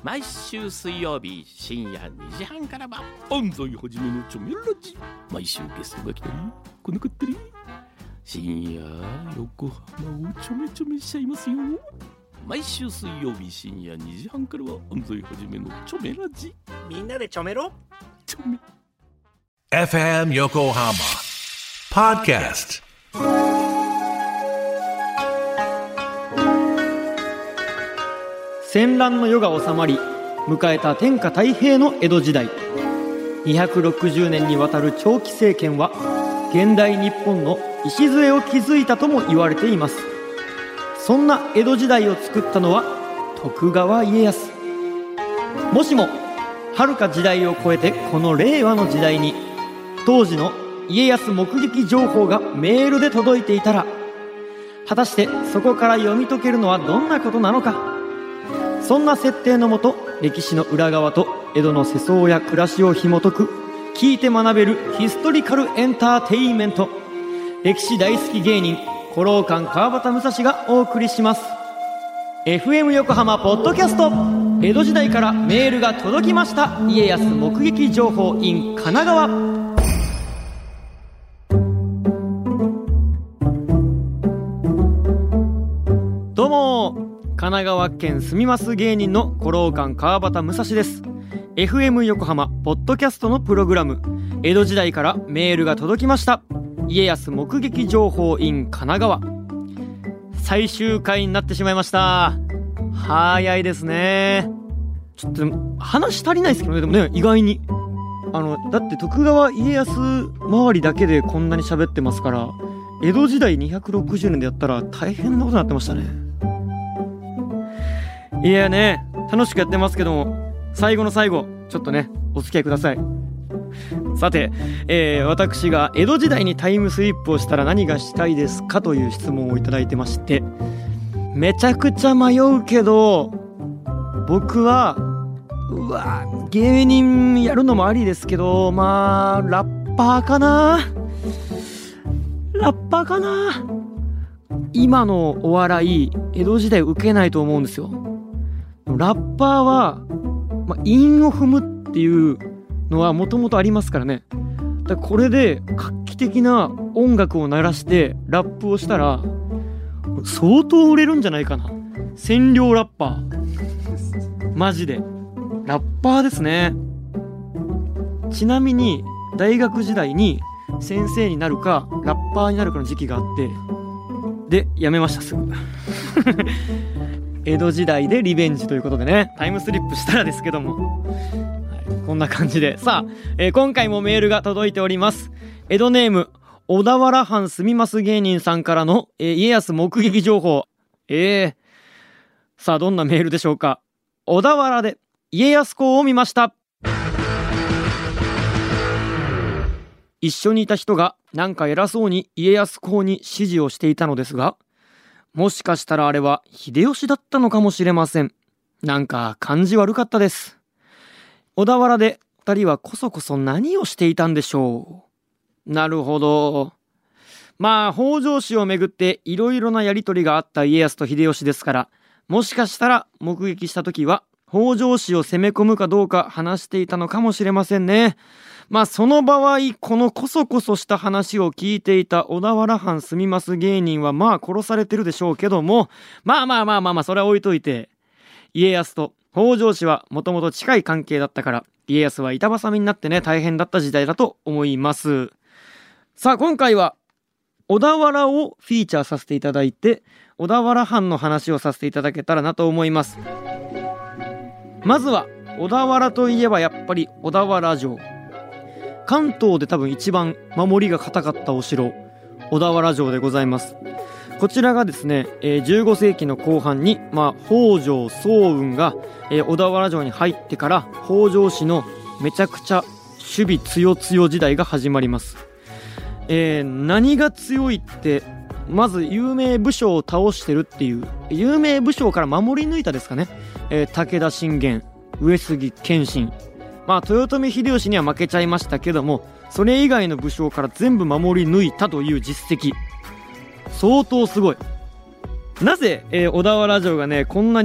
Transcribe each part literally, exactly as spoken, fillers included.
毎週水曜日深夜にじはんからは安西はじめのチョメラジ。毎週ゲストが来たり来なかったり、深夜横浜をちょめちょめしちゃいますよ。毎週水曜日深夜にじはんからは安西はじめのチョメラジ。 みんなでちょめろチョメエフエム 横浜 Podcast。 戦乱の世が収まり、迎えた天下太平の江戸時代。にひゃくろくじゅうねんにわたる長期政権は現代日本の礎を築いたとも言われています。そんな江戸時代を作ったのは徳川家康。もしも遥か時代を超えてこの令和の時代に当時の家康目撃情報がメールで届いていたら、果たしてそこから読み解けるのはどんなことなのか。そんな設定のもと、歴史の裏側と江戸の世相や暮らしを紐解く、聞いて学べるヒストリカルエンターテインメント、歴史大好き芸人古老館川端武蔵がお送りします。 エフエム 横浜ポッドキャスト。江戸時代からメールが届きました。家康目撃情報 in 神奈川。どうも、神奈川県住みます芸人の古老館川端武蔵です。 エフエム 横浜ポッドキャストのプログラム、江戸時代からメールが届きました家康目撃情報 in 神奈川、最終回になってしまいました。早いですね。ちょっと話足りないですけどね。でもね、意外にあのだって徳川家康周りだけでこんなに喋ってますから、江戸時代にひゃくろくじゅうねんでやったら大変なことになってましたね。いやね、楽しくやってますけども、最後の最後ちょっとねお付き合いください。さて、えー、私が江戸時代にタイムスリップをしたら何がしたいですかという質問をいただいてまして、めちゃくちゃ迷うけど、僕はうわ芸人やるのもありですけど、まあラッパーかなラッパーかな今のお笑い江戸時代受けないと思うんですよ。ラッパーは、まあ、韻を踏むっていうのはもともとありますからね。だからこれで画期的な音楽を鳴らしてラップをしたら相当売れるんじゃないかな。千両ラッパーマジでラッパーですね。ちなみに大学時代に先生になるかラッパーになるかの時期があって、でやめました、すぐ江戸時代でリベンジということでね、タイムスリップしたらですけども、はい、こんな感じでさあ、えー、今回もメールが届いております。江戸ネーム小田原藩住みます芸人さんからの、えー、家康目撃情報。えー、さあどんなメールでしょうか。小田原で家康公を見ました。一緒にいた人がなんか偉そうに家康公に指示をしていたのですが、もしかしたらあれは秀吉だったのかもしれません。なんか感じ悪かったです。小田原で二人はこそこそ何をしていたんでしょう。なるほど。まあ北条氏をめぐっていろいろなやりとりがあった家康と秀吉ですから、もしかしたら目撃した時は北条氏を攻め込むかどうか話していたのかもしれませんね。まあその場合、このこそこそした話を聞いていた小田原藩住みます芸人はまあ殺されてるでしょうけども、まあまあまあまあまあそれは置いといて、家康と北条氏はもともと近い関係だったから、家康は板挟みになってね大変だった時代だと思います。さあ今回は小田原をフィーチャーさせていただいて、小田原藩の話をさせていただけたらなと思います。まずは小田原といえばやっぱり小田原城。関東で多分一番守りが固かったお城、小田原城でございます。こちらがですね、えー、じゅうごせいきの後半に、まあ、北条早雲が、えー、小田原城に入ってから北条氏のめちゃくちゃ守備強強時代が始まります。えー、何が強いって、まず有名武将を倒してるっていう、有名武将から守り抜いたですかね、えー、武田信玄、上杉謙信、まあ豊臣秀吉には負けちゃいましたけども、それ以外の武将から全部守り抜いたという実績、相当すごい。なぜ、えー、小田原城がねこんなにも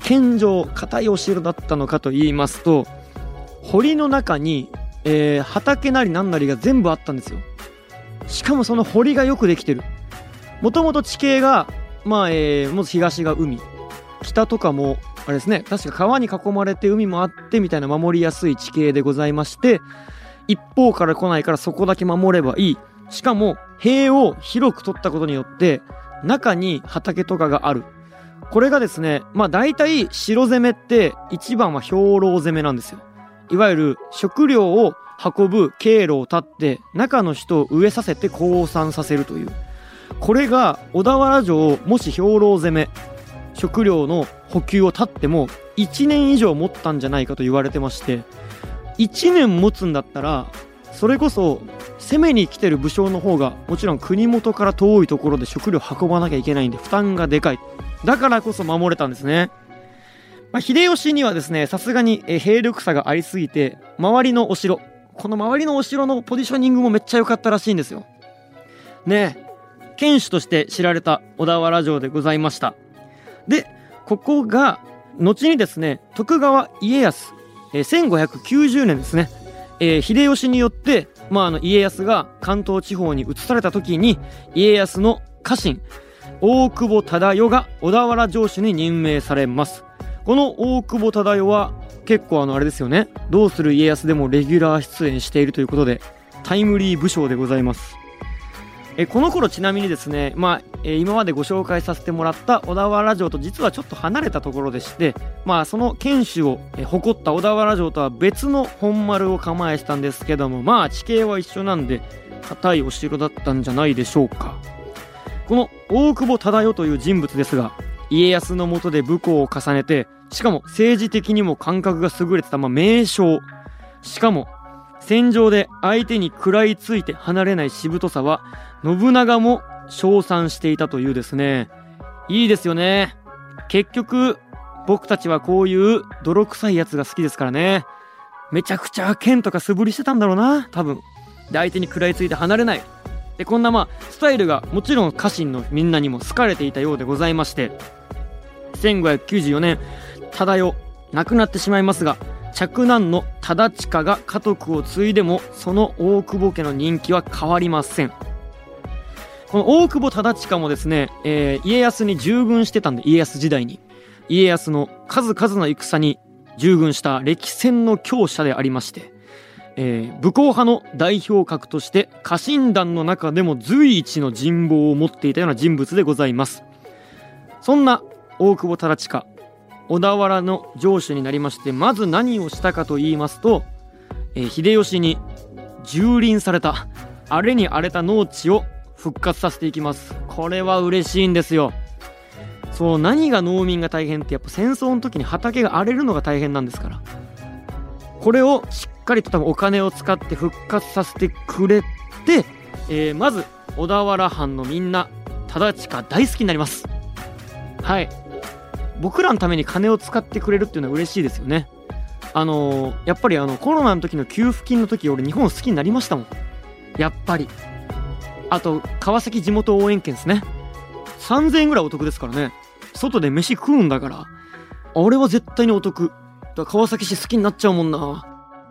堅城固いお城だったのかと言いますと、堀の中に、えー、畑なりなんなりが全部あったんですよ。しかもその堀がよくできてる。もともと地形がまあ、えー、まず東が海、北とかもあれですね、確か川に囲まれて海もあってみたいな守りやすい地形でございまして、一方から来ないからそこだけ守ればいい。しかも塀を広く取ったことによって中に畑とかがある。これがですね、まあ大体城攻めって一番は兵糧攻めなんですよ。いわゆる食料を運ぶ経路を断って中の人を飢えさせて降参させるという。これが小田原城もし兵糧攻め、食料の補給を断ってもいちねん以上持ったんじゃないかと言われてまして、いちねん持つんだったらそれこそ攻めに来てる武将の方がもちろん国元から遠いところで食料運ばなきゃいけないんで負担がでかい。だからこそ守れたんですね。まあ、秀吉にはですね、さすがに兵力差がありすぎて周りのお城、この周りのお城のポジショニングもめっちゃ良かったらしいんですよね。え堅守として知られた小田原城でございました。でここが後にですね、徳川家康、えー、せんごひゃくきゅうじゅうねんですね、えー、秀吉によって、まあ、あの家康が関東地方に移された時に家康の家臣大久保忠世が小田原城主に任命されます。この大久保忠世は結構あのあれですよね、どうする家康でもレギュラー出演しているということでタイムリー武将でございます。えこの頃ちなみにですね、まあえ今までご紹介させてもらった小田原城と実はちょっと離れたところでして、まあその堅守をえ誇った小田原城とは別の本丸を構えしたんですけども、まあ地形は一緒なんで固いお城だったんじゃないでしょうか。この大久保忠世という人物ですが、家康の下で武功を重ねて、しかも政治的にも感覚が優れてた、まあ、名将。しかも戦場で相手に食らいついて離れないしぶとさは信長も称賛していたというですね。いいですよね。結局僕たちはこういう泥臭いやつが好きですからね。めちゃくちゃ剣とか素振りしてたんだろうな、多分。で相手に食らいついて離れない。でこんなまあスタイルがもちろん家臣のみんなにも好かれていたようでございまして、せんごひゃくきゅうじゅうよねん忠世亡くなってしまいますが、嫡男の忠親が家督を継いでもその大久保家の人気は変わりません。この大久保忠親もですね、えー、家康に従軍してたんで、家康時代に家康の数々の戦に従軍した歴戦の強者でありまして、えー、武功派の代表格として家臣団の中でも随一の人望を持っていたような人物でございます。そんな大久保忠親、小田原の城主になりまして、まず何をしたかと言いますと、えー、秀吉に蹂躙された荒れに荒れた農地を復活させていきます。これは嬉しいんですよ。そう、何が農民が大変って、やっぱ戦争の時に畑が荒れるのが大変なんですから、これをしっかりと多分お金を使って復活させてくれて、えー、まず小田原藩のみんな忠親大好きになります。はい、僕らのために金を使ってくれるっていうのは嬉しいですよね。あのー、やっぱりあのコロナの時の給付金の時、俺日本好きになりましたもん、やっぱり。あと川崎地元応援券ですね、さんぜんえんぐらいお得ですからね。外で飯食うんだから、俺は絶対にお得だ。川崎市好きになっちゃうもんな。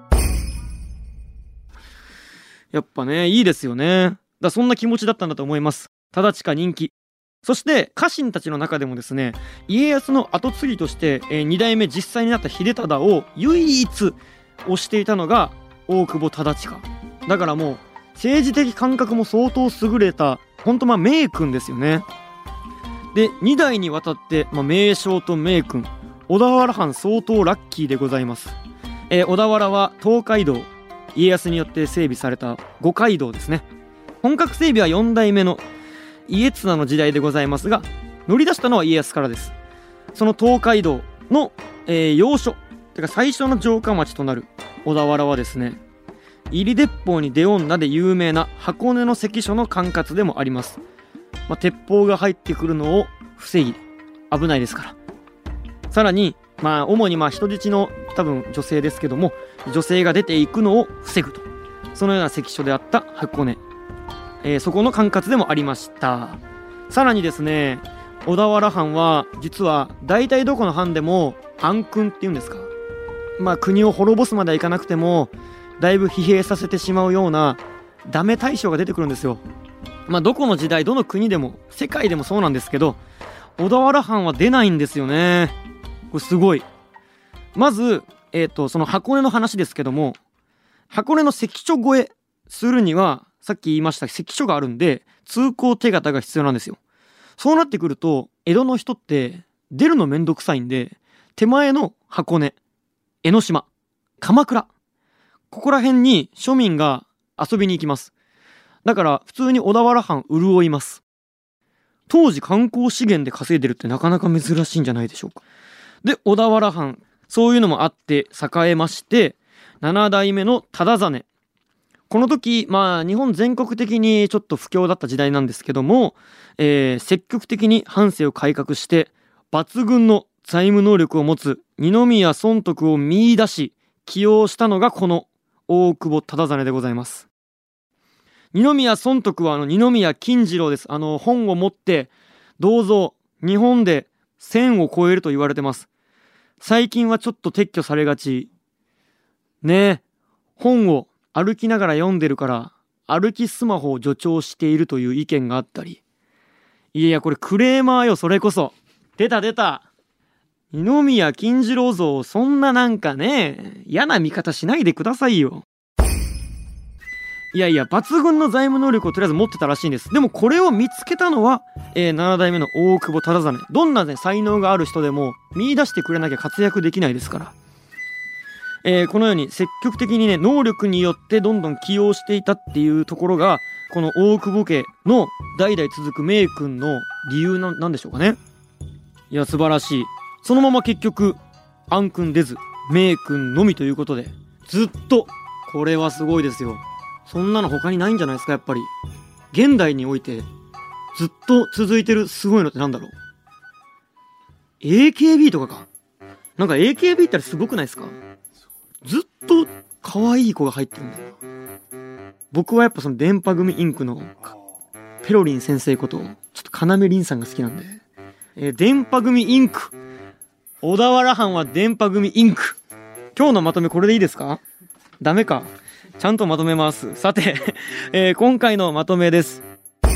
やっぱね、いいですよね。だそんな気持ちだったんだと思います。忠親人気。そして家臣たちの中でもですね、家康の後継ぎとして、えー、に代目実際になった秀忠を唯一推していたのが大久保忠親だから、もう政治的感覚も相当優れた、ほんとまあ名君ですよね。でに代にわたって、まあ、名将と名君、小田原藩相当ラッキーでございます。えー、小田原は東海道、家康によって整備された五街道ですね。本格整備はよん代目の家綱の時代でございますが、乗り出したのは家康からです。その東海道の、えー、要所てか最初の城下町となる小田原はですね、入り鉄砲に出女で有名な箱根の関所の管轄でもあります。まあ、鉄砲が入ってくるのを防ぎ、危ないですから。さらにまあ主にまあ人質の多分女性ですけども、女性が出ていくのを防ぐと、そのような関所であった箱根、えー、そこの管轄でもありました。さらにですね、 小田原藩は実は大体どこの藩でも暗君っていうんですか、まあ国を滅ぼすまではいかなくてもだいぶ疲弊させてしまうようなダメ大将が出てくるんですよ。まあどこの時代どの国でも世界でもそうなんですけど、小田原藩は出ないんですよね。これすごい。まずえっとその箱根の話ですけども、箱根の関所越えするにはさっき言いました関所があるんで通行手形が必要なんですよ。そうなってくると江戸の人って出るのめんどくさいんで、手前の箱根、江ノ島、鎌倉、ここら辺に庶民が遊びに行きます。だから普通に小田原藩潤います。当時観光資源で稼いでるってなかなか珍しいんじゃないでしょうか。で小田原藩そういうのもあって栄えまして、なな代目の忠実、この時まあ日本全国的にちょっと不況だった時代なんですけども、えー、積極的に藩政を改革して抜群の財務能力を持つ二宮尊徳を見出し起用したのがこの大久保忠真でございます。二宮尊徳はあの二宮金次郎です。あの本を持って銅像日本でせんを超えると言われてます。最近はちょっと撤去されがちねえ、本を歩きながら読んでるから歩きスマホを助長しているという意見があったり、いやいやこれクレーマーよ。それこそ出た出た、二宮金次郎像をそんななんかね嫌な見方しないでくださいよ。いやいや抜群の財務能力をとりあえず持ってたらしいんです。でもこれを見つけたのは、えー、なな代目の大久保忠真。どんな、ね、才能がある人でも見出してくれなきゃ活躍できないですから、えー、このように積極的にね能力によってどんどん起用していたっていうところがこの大久保家の代々続く名君の理由な、なんでしょうかね。いや素晴らしい。そのまま結局暗君出ず名君のみということで、ずっとこれはすごいですよ。そんなの他にないんじゃないですか。やっぱり現代においてずっと続いてるすごいのってなんだろう。 エーケービー とかか。なんか エーケービー ってあれすごくないですか。ずっと可愛い子が入ってるんだよ。僕はやっぱその電波組インクのペロリン先生ことちょっと要凛さんが好きなんで、えー、電波組インク、小田原藩は電波組インク。今日のまとめこれでいいですか。ダメか。ちゃんとまとめます。さて、えー、今回のまとめです。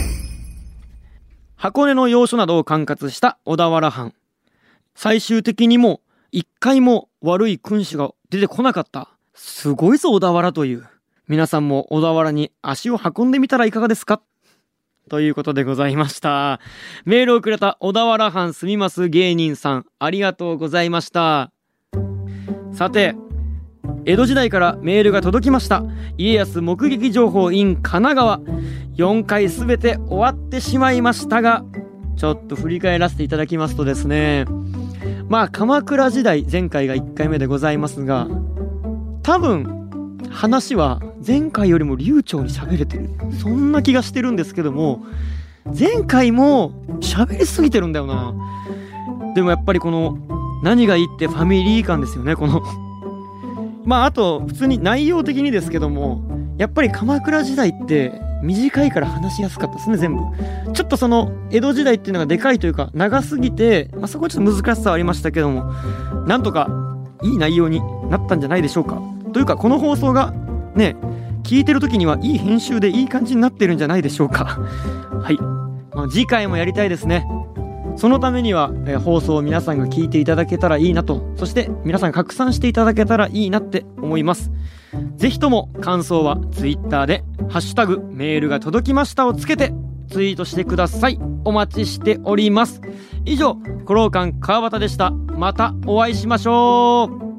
箱根の要所などを管轄した小田原藩、最終的にも一回も悪い君主が出てこなかった。すごいぞ小田原という。皆さんも小田原に足を運んでみたらいかがですかということでございました。メールをくれた小田原藩住みます芸人さん、ありがとうございました。さて江戸時代からメールが届きました。家康目撃情報 in 神奈川、よんかいすべて終わってしまいましたが、ちょっと振り返らせていただきますとですね、まあ鎌倉時代、前回がいっかいめでございますが、多分話は前回よりも流暢に喋れてる、そんな気がしてるんですけども、前回も喋りすぎてるんだよな。でもやっぱりこの何がいいってファミリー感ですよね。このまああと普通に内容的にですけども、やっぱり鎌倉時代って短いから話しやすかったですね。全部ちょっとその江戸時代っていうのがでかいというか長すぎて、まあ、そこはちょっと難しさはありましたけども、なんとかいい内容になったんじゃないでしょうか。というかこの放送がね聞いてる時にはいい編集でいい感じになってるんじゃないでしょうか。はい、まあ、次回もやりたいですね。そのためには、えー、放送を皆さんが聞いていただけたらいいなと、そして皆さんが拡散していただけたらいいなって思います。ぜひとも感想はツイッターでハッシュタグメールが届きましたをつけてツイートしてください。お待ちしております。以上、コローカン川端でした。またお会いしましょう。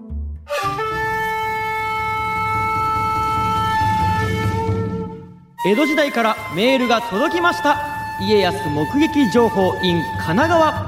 江戸時代からメールが届きました。家康目撃情報 in 神奈川。